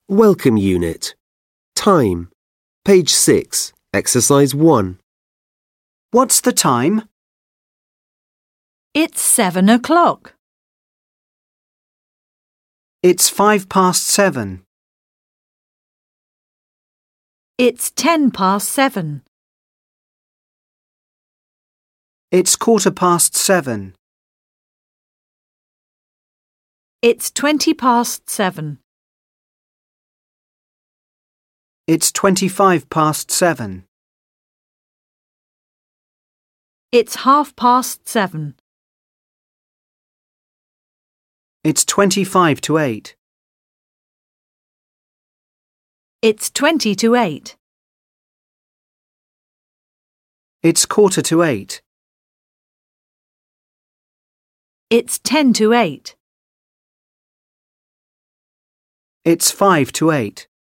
Welcome Unit. Time. Page 6, Exercise 1. What's the time? It's 7 o'clock. It's 7:05. It's 10 past 7. It's 7:15. It's 20 past 7. It's 7:25. It's 7:30. It's 7:25. It's 20 to 8. It's 7:45. It's 10 to 8. It's 7:55.